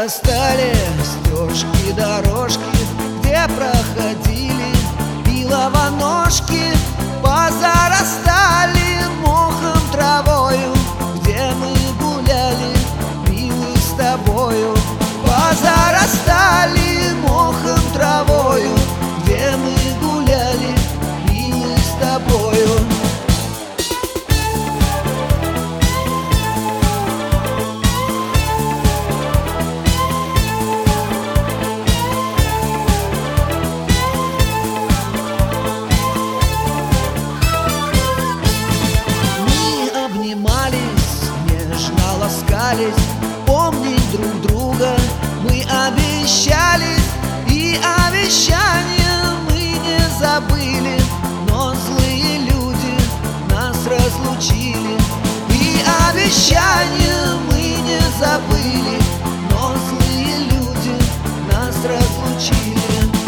Позарастали стежки, дорожки, где проходили пиловоножки. Позарастали мохом, травою, где мы гуляли, милый, с тобою. Позарастали мохом, травою, где мы гуляли, милый, с тобою. Нежно ласкались, помнить друг друга мы обещались, и обещания мы не забыли, но злые люди нас разлучили. И обещания мы не забыли, но злые люди нас разлучили.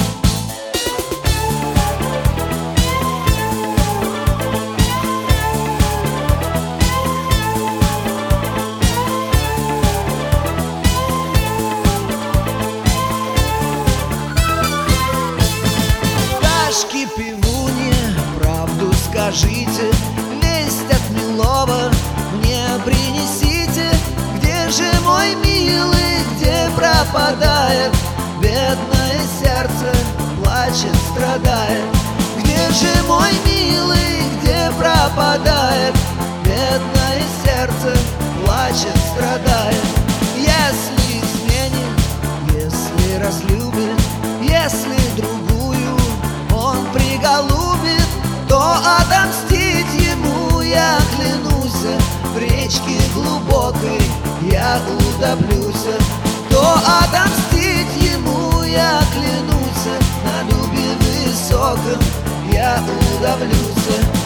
Пивунья, правду скажите, весть от милого мне принесите. Где же мой милый, где пропадает? Бедное сердце плачет, страдает. Где же мой милый, где пропадает? Бедное сердце плачет, страдает. Если изменит, если разлюбит, если другую он приголубит, то отомстить ему я клянусь. В речке глубокой я утоплюсь, то отомстить ему я клянусь. На дубе высоком я удавлюсь.